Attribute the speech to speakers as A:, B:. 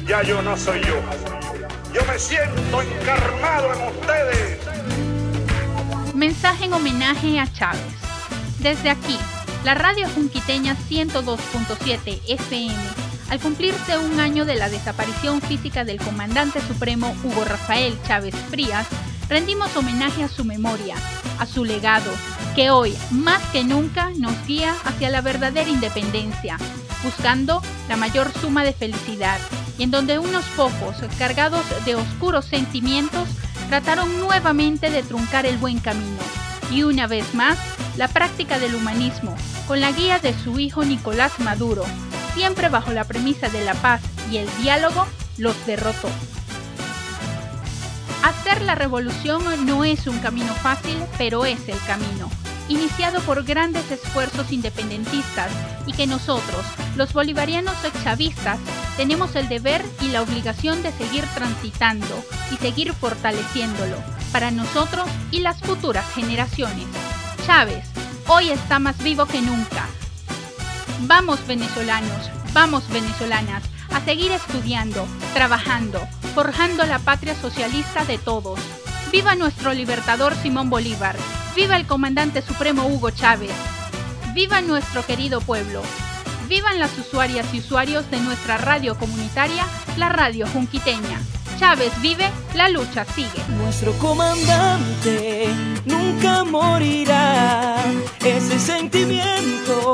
A: ya yo no soy yo. Yo me siento encarnado en ustedes.
B: Mensaje en homenaje a Chávez. Desde aquí, la radio junquiteña 102.7 FM, al cumplirse un año de la desaparición física del comandante supremo Hugo Rafael Chávez Frías, rendimos homenaje a su memoria, a su legado, que hoy, más que nunca, nos guía hacia la verdadera independencia, buscando la mayor suma de felicidad, y en donde unos pocos, cargados de oscuros sentimientos, trataron nuevamente de truncar el buen camino, y una vez más, la práctica del humanismo, con la guía de su hijo Nicolás Maduro, siempre bajo la premisa de la paz y el diálogo, los derrotó. Hacer la revolución no es un camino fácil, pero es el camino, iniciado por grandes esfuerzos independentistas y que nosotros, los bolivarianos chavistas, tenemos el deber y la obligación de seguir transitando y seguir fortaleciéndolo para nosotros y las futuras generaciones. Chávez, hoy está más vivo que nunca. Vamos venezolanos, vamos venezolanas, a seguir estudiando, trabajando, forjando la patria socialista de todos. ¡Viva nuestro libertador Simón Bolívar! ¡Viva el comandante supremo Hugo Chávez! ¡Viva nuestro querido pueblo! ¡Vivan las usuarias y usuarios de nuestra radio comunitaria, la Radio Junquiteña! Chávez vive, la lucha sigue.
C: Nuestro comandante nunca morirá, ese sentimiento